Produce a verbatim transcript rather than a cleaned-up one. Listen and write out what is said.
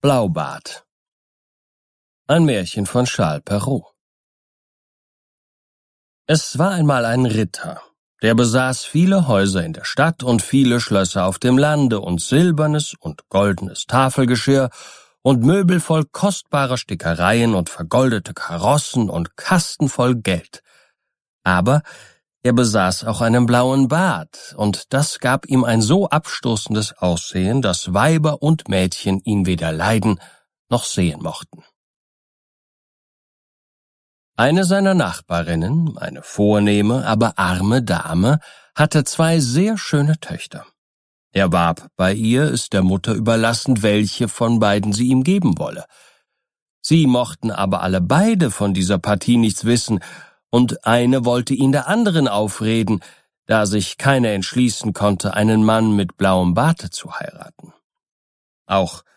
Blaubart. Ein Märchen von Charles Perrault. Es war einmal ein Ritter, der besaß viele Häuser in der Stadt und viele Schlösser auf dem Lande und silbernes und goldenes Tafelgeschirr und Möbel voll kostbarer Stickereien und vergoldete Karossen und Kasten voll Geld. Aber er besaß auch einen blauen Bart, und das gab ihm ein so abstoßendes Aussehen, dass Weiber und Mädchen ihn weder leiden noch sehen mochten. Eine seiner Nachbarinnen, eine vornehme, aber arme Dame, hatte zwei sehr schöne Töchter. Er warb bei ihr, es der Mutter überlassend, welche von beiden sie ihm geben wolle. Sie mochten aber alle beide von dieser Partie nichts wissen, und eine wollte ihn der anderen aufreden, da sich keine entschließen konnte, einen Mann mit blauem Barte zu heiraten. Auch